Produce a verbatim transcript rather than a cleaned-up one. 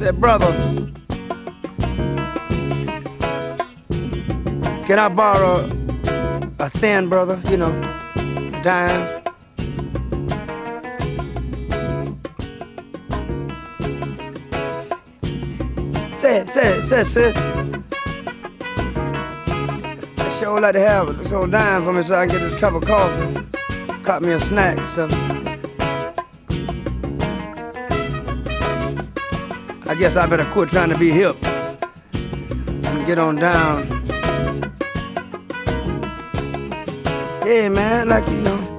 Said, brother, can I borrow a thin, brother, you know, a dime? Say, say, say, sis. I sure like to have this old dime for me so I can get this cup of coffee. Caught me a snack or something. I guess I better quit trying to be hip and get on down. Yeah, man, like, you know,